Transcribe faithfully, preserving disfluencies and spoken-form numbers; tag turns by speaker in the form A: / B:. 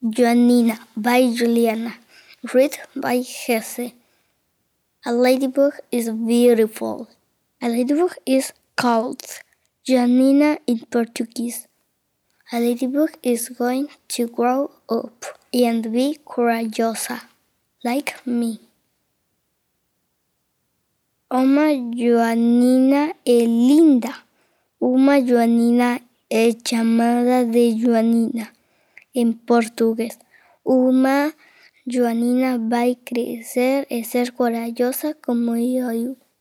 A: Joanina by Juliana. Read by Jesse. A ladybug is beautiful. A ladybug is called Joanina in Portuguese. A ladybug is going to grow up and be courageosa, like me. Uma Joanina é linda. Uma Joanina é chamada de Joanina em português. Uma Joanina vai crescer e ser corajosa como eu.